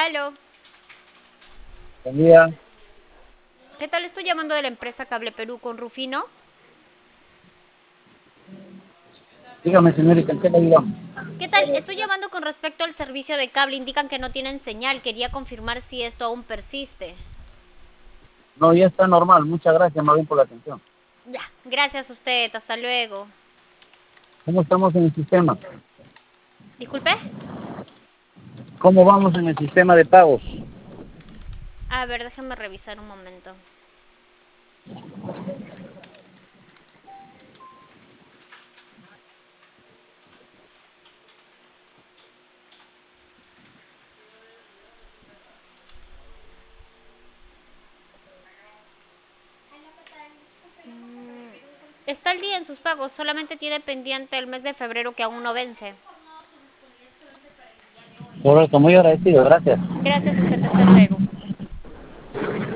Aló, Buen día. ¿qué tal? Estoy llamando de la empresa Cable Perú con Rufino. Dígame, señorita, ¿en qué le ayudamos? ¿Qué tal? Estoy llamando con respecto al servicio de cable. Indican que no tienen señal. Quería confirmar si esto aún persiste. No, ya está normal. Muchas gracias, más bien, por la atención. Ya, gracias a usted. Hasta luego. ¿Cómo estamos en el sistema? Disculpe. ¿Cómo vamos en el sistema de pagos? A ver, déjeme revisar un momento. Está al día en sus pagos. Solamente tiene pendiente el mes de febrero que aún no vence. Correcto, muy agradecido, gracias. Gracias a usted. Hasta luego.